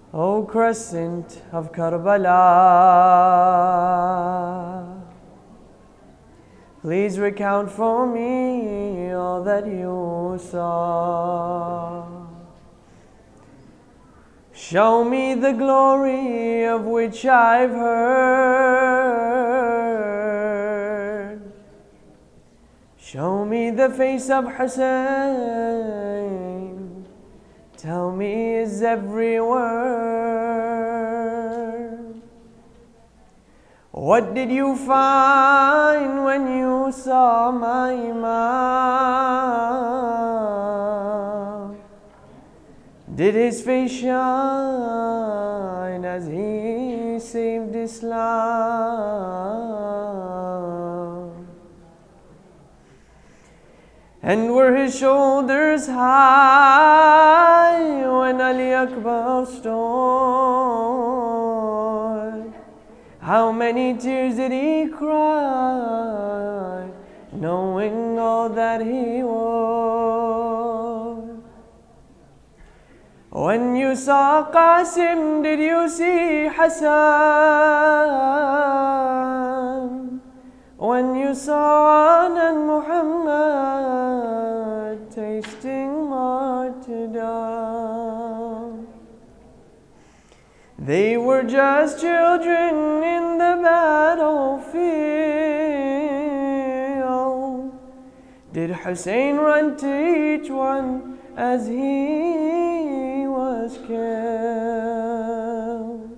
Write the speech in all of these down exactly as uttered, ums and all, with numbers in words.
O crescent of Karbala, please recount for me all that you saw. Show me the glory of which I've heard. Show me the face of Hussein. Tell me his every word. What did you find when you saw my Imam? Did his face shine as he saved Islam? And were his shoulders high when Ali Akbar stood? How many tears did he cry, knowing all that he would? When you saw Qasim, did you see Hassan? When you saw Anan Muhammad tasting martyrdom? They were just children in the battlefield. Did Hussein run to each one as he was killed?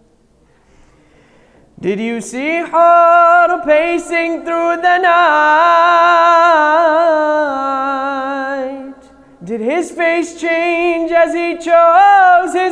Did you see her pacing through the night? Did his face change as he chose his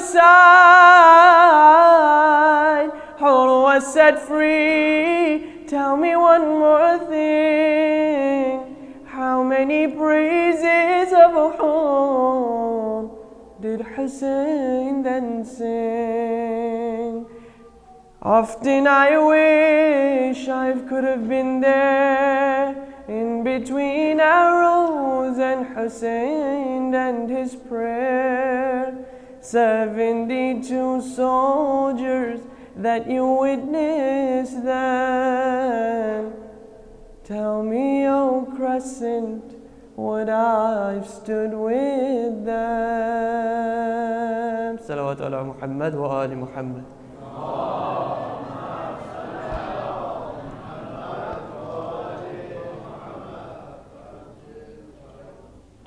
side? Hur was set free. Tell me one more thing. How many praises of Hur did Hussein then sing? Often I wish I could have been there, in between arrows and Hussein and his prayer. Seventy-two soldiers that you witnessed then. Tell me, O crescent, would I've stood with them. Salawat ala Muhammad wa ali Muhammad.